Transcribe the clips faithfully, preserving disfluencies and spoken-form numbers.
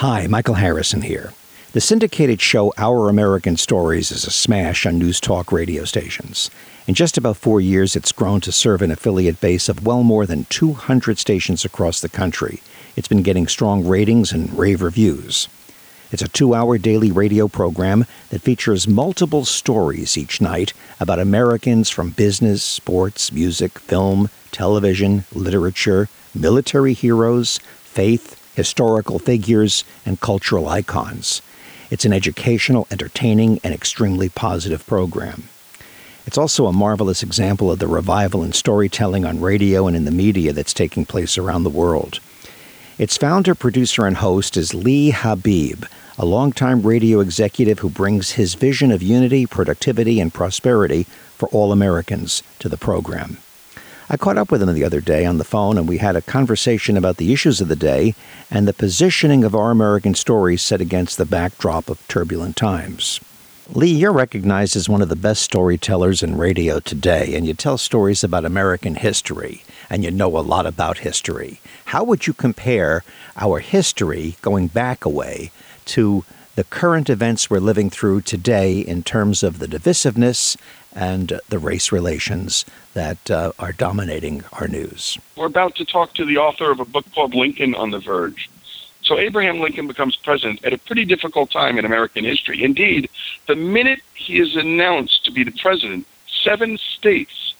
Hi, Michael Harrison here. The syndicated show Our American Stories is a smash on News Talk radio stations. In just about four years, it's grown to serve an affiliate base of well more than two hundred stations across the country. It's been getting strong ratings and rave reviews. It's a two-hour daily radio program that features multiple stories each night about Americans from business, sports, music, film, television, literature, military heroes, faith, historical figures, and cultural icons. It's an educational, entertaining, and extremely positive program. It's also a marvelous example of the revival in storytelling on radio and in the media that's taking place around the world. Its founder, producer, and host is Lee Habib, a longtime radio executive who brings his vision of unity, productivity, and prosperity for all Americans to the program. I caught up with him the other day on the phone, and we had a conversation about the issues of the day and the positioning of Our American Stories set against the backdrop of turbulent times. Lee, you're recognized as one of the best storytellers in radio today, and you tell stories about American history, and you know a lot about history. How would you compare our history, going back a way, to the current events we're living through today in terms of the divisiveness and the race relations that uh, are dominating our news? We're about to talk to the author of a book called Lincoln on the Verge. So Abraham Lincoln becomes president at a pretty difficult time in American history. Indeed, the minute he is announced to be the president, seven states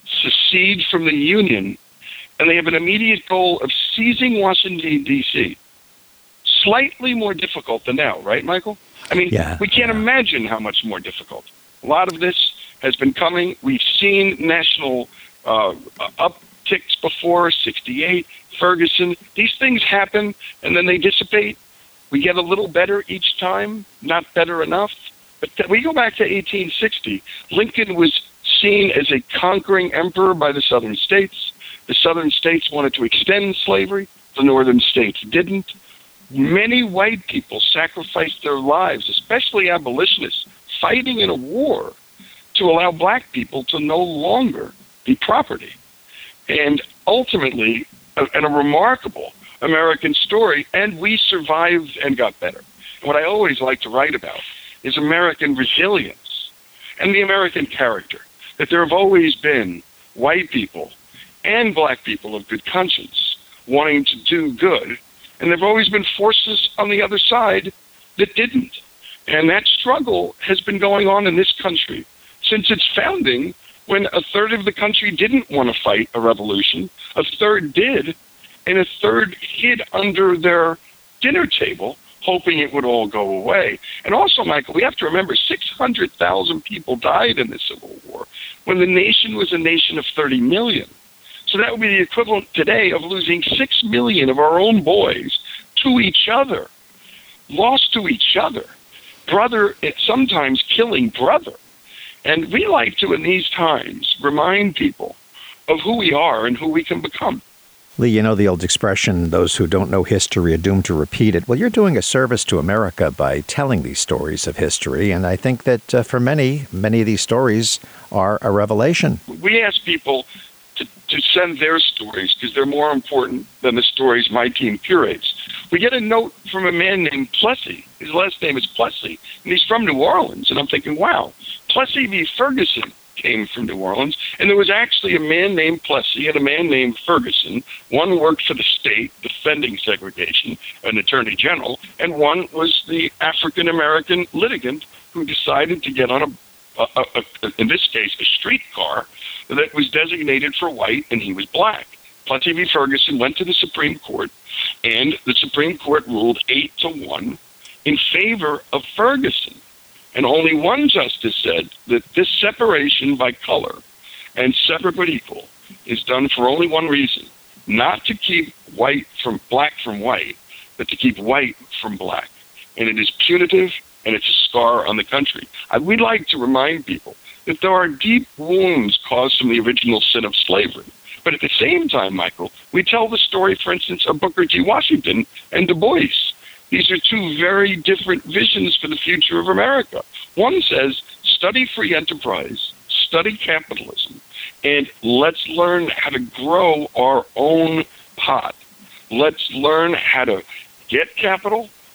secede from the Union, and they have an immediate goal of seizing Washington, D C Slightly more difficult than now, right, Michael? I mean, yeah, we can't yeah. imagine how much more difficult. A lot of this has been coming. We've seen national uh, upticks before, sixty-eight, Ferguson. These things happen, and then they dissipate. We get a little better each time, not better enough. But th- we go back to eighteen sixty. Lincoln was seen as a conquering emperor by the southern states. The southern states wanted to extend slavery. The northern states didn't. Many white people sacrificed their lives, especially abolitionists, fighting in a war to allow black people to no longer be property. And ultimately, a, and a remarkable American story, and we survived and got better. And what I always like to write about is American resilience and the American character, that there have always been white people and black people of good conscience wanting to do good, and there have always been forces on the other side that didn't. And that struggle has been going on in this country since its founding, when a third of the country didn't want to fight a revolution, a third did, and a third hid under their dinner table, hoping it would all go away. And also, Michael, we have to remember six hundred thousand people died in the Civil War when the nation was a nation of thirty million. So that would be the equivalent today of losing six million of our own boys to each other, lost to each other, brother, sometimes killing brother. And we like to, in these times, remind people of who we are and who we can become. Lee, you know the old expression, those who don't know history are doomed to repeat it. Well, you're doing a service to America by telling these stories of history, and I think that uh, for many, many of these stories are a revelation. We ask people to, to send their stories because they're more important than the stories my team curates. We get a note from a man named Plessy. His last name is Plessy, and he's from New Orleans. And I'm thinking, wow, Plessy v. Ferguson came from New Orleans, and there was actually a man named Plessy and a man named Ferguson. One worked for the state, defending segregation, an attorney general, and one was the African-American litigant who decided to get on a, a, a, a in this case, a streetcar that was designated for white, and he was black. Plessy v. Ferguson went to the Supreme Court, and the Supreme Court ruled eight to one in favor of Ferguson. And only one justice said that this separation by color and separate but equal is done for only one reason, not to keep white from black from white, but to keep white from black. And it is punitive, and it's a scar on the country. I, we'd like to remind people that there are deep wounds caused from the original sin of slavery. But at the same time, Michael, we tell the story, for instance, of Booker T. Washington and Du Bois. These are two very different visions for the future of America. One says, study free enterprise, study capitalism, and let's learn how to grow our own pot. Let's learn how to get capital,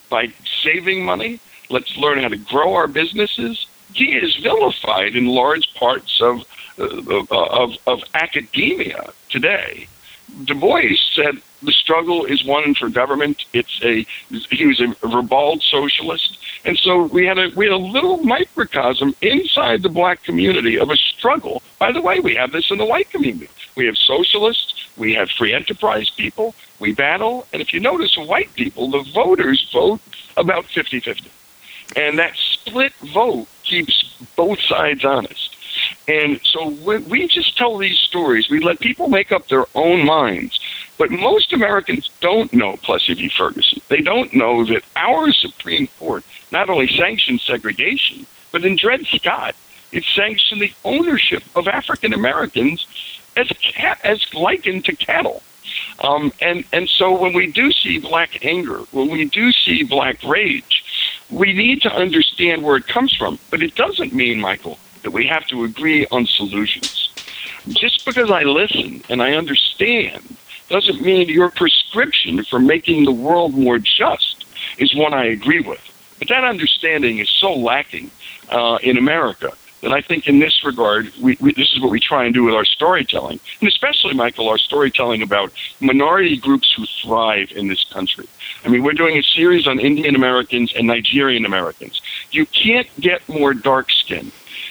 by saving money. Let's learn how to grow our businesses. He is vilified in large parts of uh, of, of academia today. Du Bois said the struggle is one for government. It's a he was a ribald socialist, and so we had a we had a little microcosm inside the black community of a struggle. By the way, we have this in the white community. We have socialists, we have free enterprise people. We battle, and if you notice, white people, the voters vote about fifty-fifty, and that split vote keeps both sides honest. And so we, we just tell these stories. We let people make up their own minds. But most Americans don't know Plessy v. Ferguson. They don't know that our Supreme Court not only sanctioned segregation, but in Dred Scott, it sanctioned the ownership of African Americans as cat, as likened to cattle. Um, and, and so when we do see black anger, when we do see black rage, we need to understand where it comes from. But it doesn't mean, Michael, that we have to agree on solutions. Just because I listen and I understand doesn't mean your prescription for making the world more just is one I agree with. But that understanding is so lacking uh, in America that I think in this regard, we, we, this is what we try and do with our storytelling. And especially, Michael, our storytelling about minority groups who thrive in this country. I mean, we're doing a series on Indian Americans and Nigerian Americans. You can't get more dark-skinned.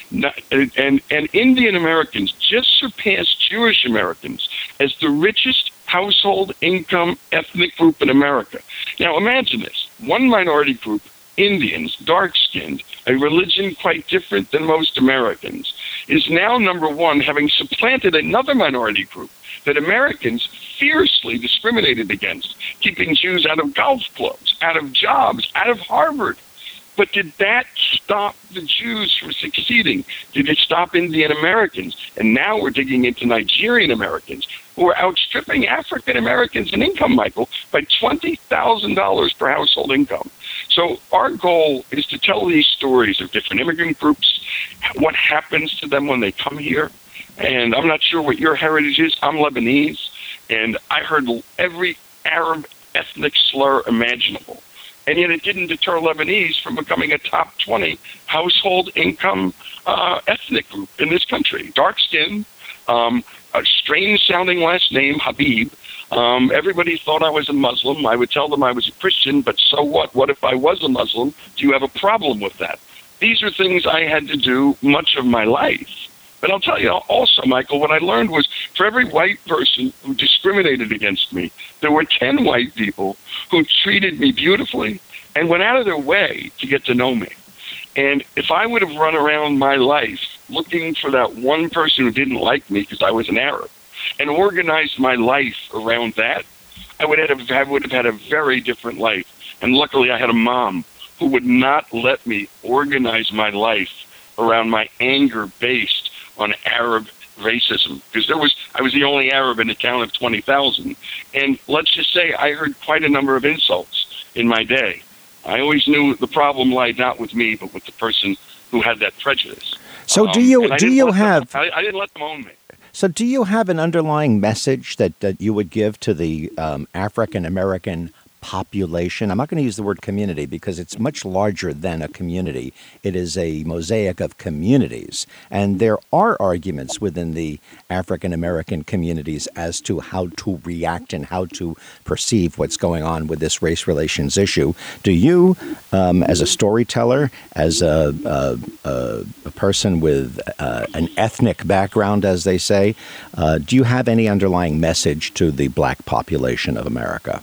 And, and Indian Americans just surpassed Jewish Americans as the richest household income ethnic group in America. Now imagine this. One minority group, Indians, dark-skinned, a religion quite different than most Americans, is now number one, having supplanted another minority group that Americans fiercely discriminated against, keeping Jews out of golf clubs, out of jobs, out of Harvard. But did that stop the Jews from succeeding? Did it stop Indian Americans? And now we're digging into Nigerian Americans, who are outstripping African Americans in income, Michael, by twenty thousand dollars per household income. So our goal is to tell these stories of different immigrant groups, what happens to them when they come here. And I'm not sure what your heritage is. I'm Lebanese, and I heard every Arab ethnic slur imaginable. And yet it didn't deter Lebanese from becoming a top twenty household income uh, ethnic group in this country. Dark-skinned, um, a strange-sounding last name, Habib. Um, everybody thought I was a Muslim. I would tell them I was a Christian, but so what? What if I was a Muslim? Do you have a problem with that? These are things I had to do much of my life. But I'll tell you also, Michael, what I learned was for every white person who discriminated against me, there were ten white people who treated me beautifully and went out of their way to get to know me. And if I would have run around my life looking for that one person who didn't like me because I was an Arab and organized my life around that, I would have, I would have had a very different life. And luckily I had a mom who would not let me organize my life around my anger based on Arab racism, because there was I was the only Arab in a town of twenty thousand, and let's just say I heard quite a number of insults in my day. I always knew the problem lied not with me, but with the person who had that prejudice. So, um, do you do you have? Them, I, I didn't let them own me. So, do you have an underlying message that, that you would give to the um, African American population? I'm not going to use the word community because it's much larger than a community. It is a mosaic of communities. And there are arguments within the African American communities as to how to react and how to perceive what's going on with this race relations issue. Do you, um, as a storyteller, as a, a, a, a person with uh, an ethnic background, as they say, uh, do you have any underlying message to the black population of America?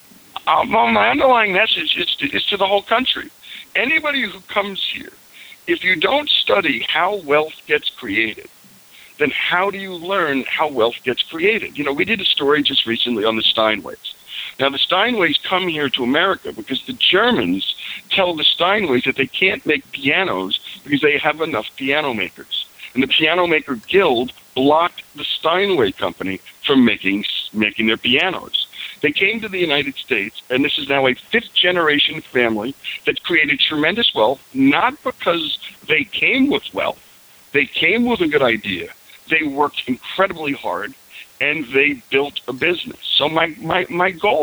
Uh, well, my underlying message is to, is to the whole country. Anybody who comes here, if you don't study how wealth gets created, then how do you learn how wealth gets created? You know, we did a story just recently on the Steinways. Now, the Steinways come here to America because the Germans tell the Steinways that they can't make pianos because they have enough piano makers. And the Piano Maker Guild blocked the Steinway Company from making making their pianos. They came to the United States, and this is now a fifth-generation family that created tremendous wealth, not because they came with wealth. They came with a good idea. They worked incredibly hard, and they built a business. So my, my, my goal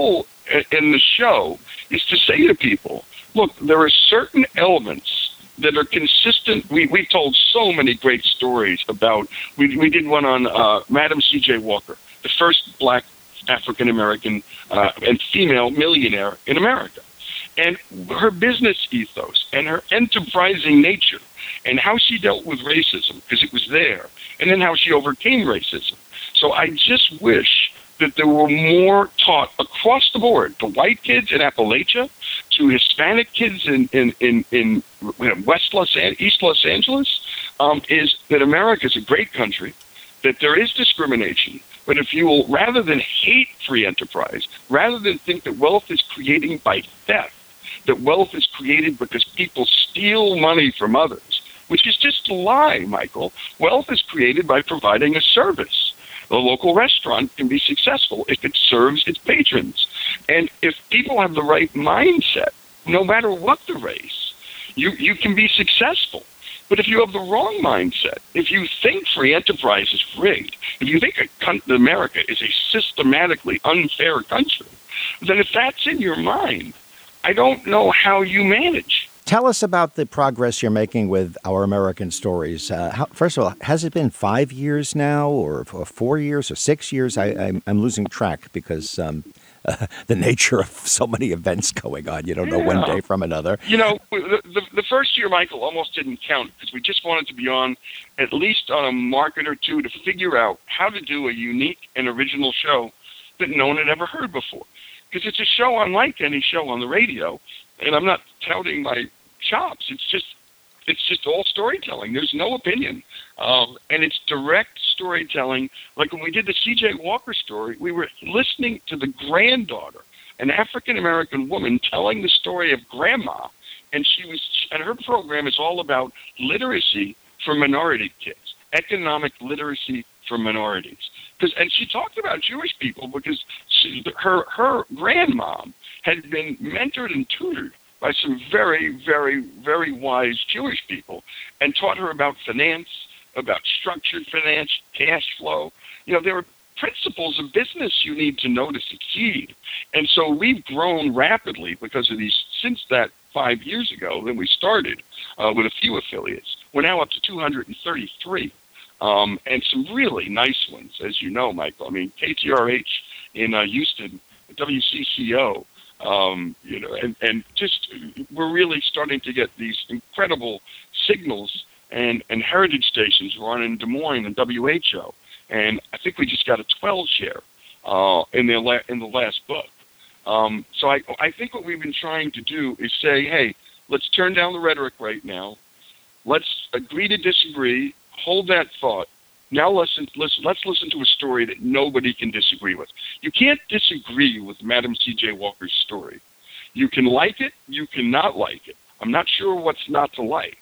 in the show is to say to people, look, there are certain elements that are consistent. We we told so many great stories about. We we did one on uh, Madam C J Walker, the first black African American uh, and female millionaire in America, and her business ethos and her enterprising nature, and how she dealt with racism because it was there, and then how she overcame racism. So I just wish that there were more taught across the board, to white kids in Appalachia, to Hispanic kids in in in, in West Los An- East Los Angeles, um, is that America is a great country, that there is discrimination, but if you will, rather than hate free enterprise, rather than think that wealth is created by theft, that wealth is created because people steal money from others, which is just a lie, Michael. Wealth is created by providing a service. The local restaurant can be successful if it serves its patrons. And if people have the right mindset, no matter what the race, you, you can be successful. But if you have the wrong mindset, if you think free enterprise is rigged, if you think a con- America is a systematically unfair country, then if that's in your mind, I don't know how you manage. Tell us about the progress you're making with Our American Stories. Uh, how, first of all, has it been five years now, or, or four years, or six years? I, I'm, I'm losing track because um, uh, the nature of so many events going on. You don't know yeah. one day from another. You know, the, the, the first year, Michael, almost didn't count because we just wanted to be on at least on a market or two to figure out how to do a unique and original show that no one had ever heard before. Because it's a show unlike any show on the radio, and I'm not touting my chops. It's just, it's just all storytelling. There's no opinion, um, and it's direct storytelling. Like when we did the C J Walker story, we were listening to the granddaughter, an African American woman, telling the story of grandma, and she was, and her program is all about literacy for minority kids, economic literacy for minorities. Because, and she talked about Jewish people because she, her her grandmom had been mentored and tutored by some very, very, very wise Jewish people and taught her about finance, about structured finance, cash flow. You know, there are principles of business you need to know to succeed. And so we've grown rapidly because of these, since that five years ago when we started uh, with a few affiliates. We're now up to two hundred thirty-three. Um, and some really nice ones, as you know, Michael. I mean, K T R H in uh, Houston, W C C O, um, you know, and, and just we're really starting to get these incredible signals and, and heritage stations. We're on in Des Moines and W H O, and I think we just got a twelve share uh, in the la- in the last book. Um, so I I think what we've been trying to do is say, hey, let's turn down the rhetoric right now. Let's agree to disagree. Hold that thought. Now listen, listen, let's listen to a story that nobody can disagree with. You can't disagree with Madam C J Walker's story. You can like it, you cannot like it. I'm not sure what's not to like.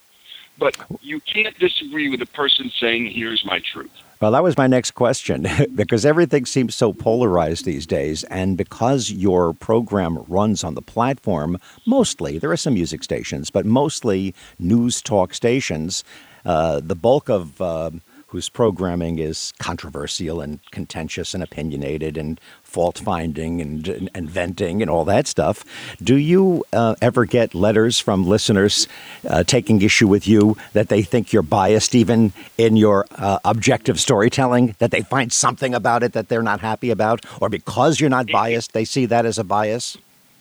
But you can't disagree with a person saying, here's my truth. Well, that was my next question, because everything seems so polarized these days. And because your program runs on the platform, mostly, there are some music stations, but mostly news talk stations, uh, the bulk of uh, whose programming is controversial and contentious and opinionated and fault-finding and, and, and venting and all that stuff. Do you uh, ever get letters from listeners uh, taking issue with you that they think you're biased even in your uh, objective storytelling, that they find something about it that they're not happy about, or because you're not biased, they see that as a bias?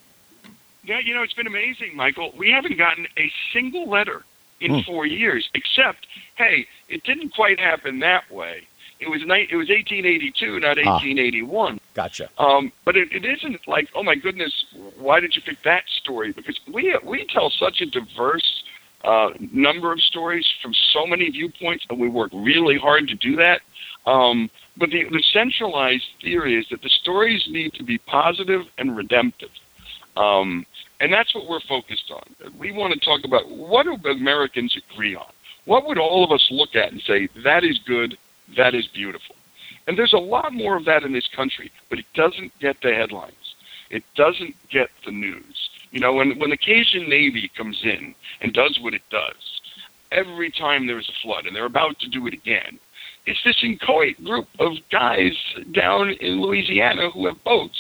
Yeah, you know, it's been amazing, Michael. We haven't gotten a single letter in hmm. four years, except, hey, it didn't quite happen that way. It was ni- it was eighteen eighty-two, not eighteen eighty-one. Ah, gotcha. Um, but it, it isn't like, oh my goodness, why did you pick that story? Because we we tell such a diverse uh, number of stories from so many viewpoints, and we work really hard to do that. Um, but the, the centralized theory is that the stories need to be positive and redemptive. Um, and that's what we're focused on. We want to talk about what do Americans agree on? What would all of us look at and say, that is good, that is beautiful? And there's a lot more of that in this country, but it doesn't get the headlines. It doesn't get the news. You know, when, when the Cajun Navy comes in and does what it does, every time there's a flood, and they're about to do it again, it's this inchoate group of guys down in Louisiana who have boats,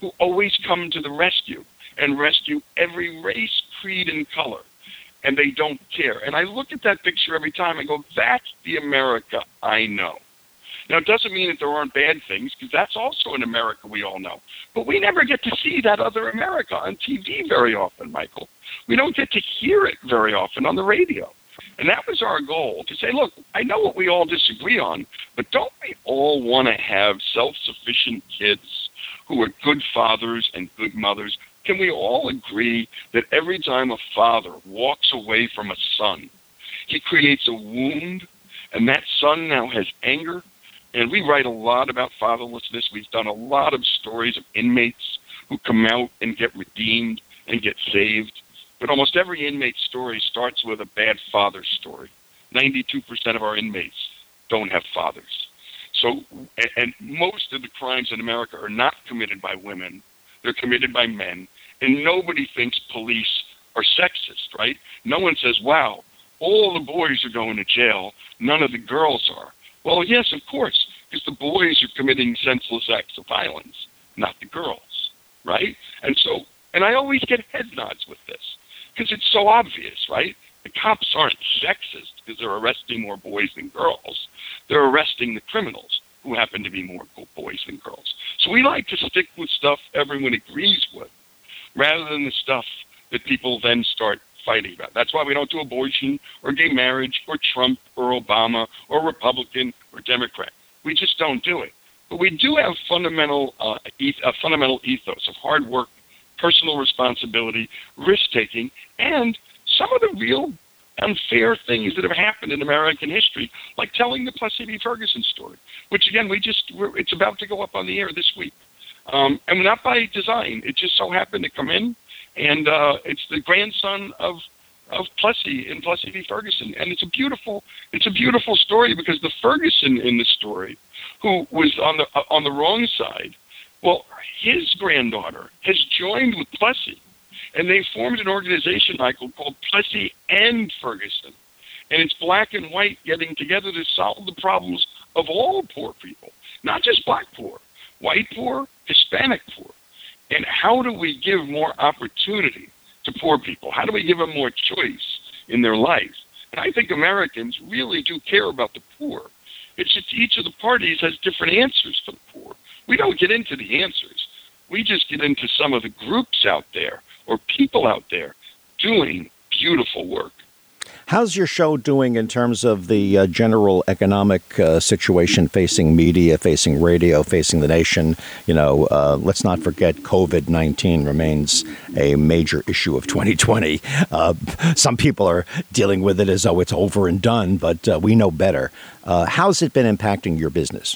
who always come to the rescue and rescue every race, creed, and color. And they don't care. And I look at that picture every time and go, that's the America I know. Now, it doesn't mean that there aren't bad things, because that's also an America we all know. But we never get to see that other America on T V very often, Michael. We don't get to hear it very often on the radio. And that was our goal, to say, look, I know what we all disagree on, but don't we all want to have self-sufficient kids who are good fathers and good mothers? Can we all agree that every time a father walks away from a son, he creates a wound, and that son now has anger? And we write a lot about fatherlessness. We've done a lot of stories of inmates who come out and get redeemed and get saved. But almost every inmate story starts with a bad father story. ninety-two percent of our inmates don't have fathers. So, and most of the crimes in America are not committed by women. They're committed by men. And nobody thinks police are sexist, right? No one says, wow, all the boys are going to jail. None of the girls are. Well, yes, of course, because the boys are committing senseless acts of violence, not the girls, right? And so, and I always get head nods with this, because it's so obvious, right? The cops aren't sexist because they're arresting more boys than girls. They're arresting the criminals, who happen to be more boys than girls. So we like to stick with stuff everyone agrees with, rather than the stuff that people then start fighting about. That's why we don't do abortion or gay marriage or Trump or Obama or Republican or Democrat. We just don't do it. But we do have fundamental, uh, eth- a fundamental ethos of hard work, personal responsibility, risk-taking, and some of the real unfair things that have happened in American history, like telling the Plessy v. Ferguson story, which, again, we just we're, it's about to go up on the air this week. Um, and not by design. It just so happened to come in, and uh, it's the grandson of of Plessy in Plessy v. Ferguson, and it's a beautiful it's a beautiful story, because the Ferguson in the story, who was on the uh, on the wrong side, well, his granddaughter has joined with Plessy, and they formed an organization, Michael, called Plessy and Ferguson, and it's black and white getting together to solve the problems of all poor people, not just black poor, white poor, Hispanic poor. And how do we give more opportunity to poor people? How do we give them more choice in their life? And I think Americans really do care about the poor. It's just each of the parties has different answers for the poor. We don't get into the answers. We just get into some of the groups out there or people out there doing beautiful work. How's your show doing in terms of the uh, general economic uh, situation facing media, facing radio, facing the nation? You know, uh, let's not forget COVID nineteen remains a major issue of twenty twenty. Uh, some people are dealing with it as though it's over and done, but uh, we know better. Uh, how's it been impacting your business?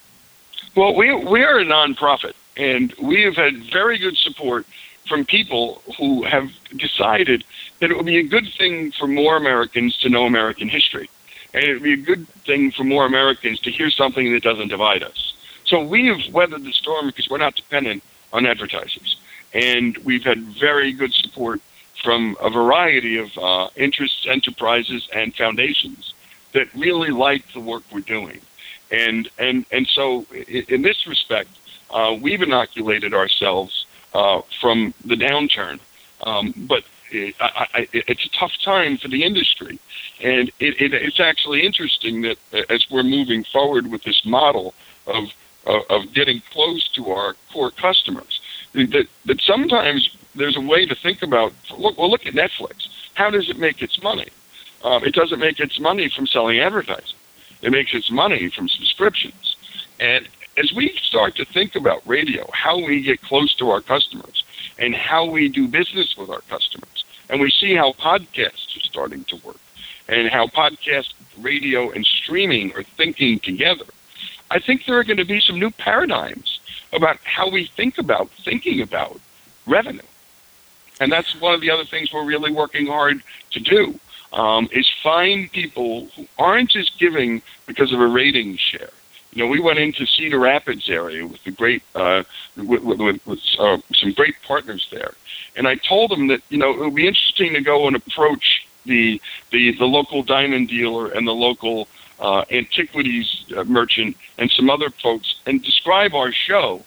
Well, we we are a nonprofit, and we have had very good support from people who have decided that it would be a good thing for more Americans to know American history. And it would be a good thing for more Americans to hear something that doesn't divide us. So we have weathered the storm because we're not dependent on advertisers. And we've had very good support from a variety of uh, interests, enterprises, and foundations that really like the work we're doing. And and, and so in this respect, uh, we've inoculated ourselves Uh, from the downturn, um, but it, I, I, it's a tough time for the industry, and it, it, it's actually interesting that as we're moving forward with this model of of, of getting close to our core customers, that that sometimes there's a way to think about. Look, well, look at Netflix. How does it make its money? Um, it doesn't make its money from selling advertising. It makes its money from subscriptions, and as we start to think about radio, how we get close to our customers and how we do business with our customers, and we see how podcasts are starting to work and how podcast, radio, and streaming are thinking together, I think there are going to be some new paradigms about how we think about thinking about revenue. And that's one of the other things we're really working hard to do, um, is find people who aren't just giving because of a rating share. You know, we went into Cedar Rapids area with the great, uh, with, with, with uh, some great partners there, and I told them that, you know, it would be interesting to go and approach the the, the local diamond dealer and the local uh, antiquities uh, merchant and some other folks and describe our show,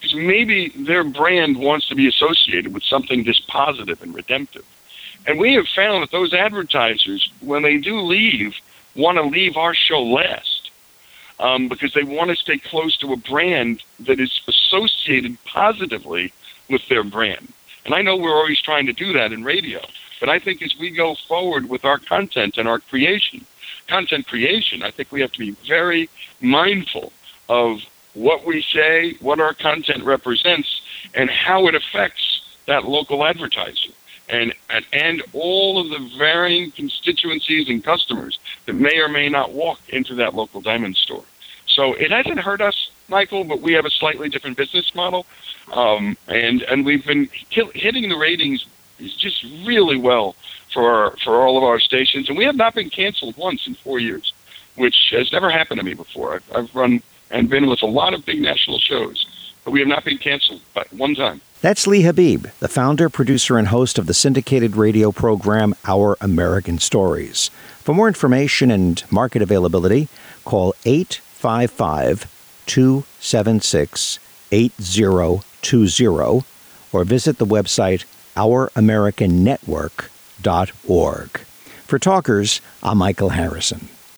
because maybe their brand wants to be associated with something this positive and redemptive. And we have found that those advertisers, when they do leave, want to leave our show last um, because they want to stay close to a brand that is associated positively with their brand. And I know we're always trying to do that in radio, but I think as we go forward with our content and our creation, content creation, I think we have to be very mindful of what we say, what our content represents, and how it affects that local advertiser. And, and and all of the varying constituencies and customers that may or may not walk into that local diamond store. So it hasn't hurt us, Michael, but we have a slightly different business model. Um, and, and we've been kill, hitting the ratings just really well for our, for all of our stations. And we have not been canceled once in four years, which has never happened to me before. I've, I've run and been with a lot of big national shows, but we have not been canceled but one time. That's Lee Habib, the founder, producer, and host of the syndicated radio program Our American Stories. For more information and market availability, call eight five five, two seven six, eight zero two zero or visit the website our american network dot org. For Talkers, I'm Michael Harrison.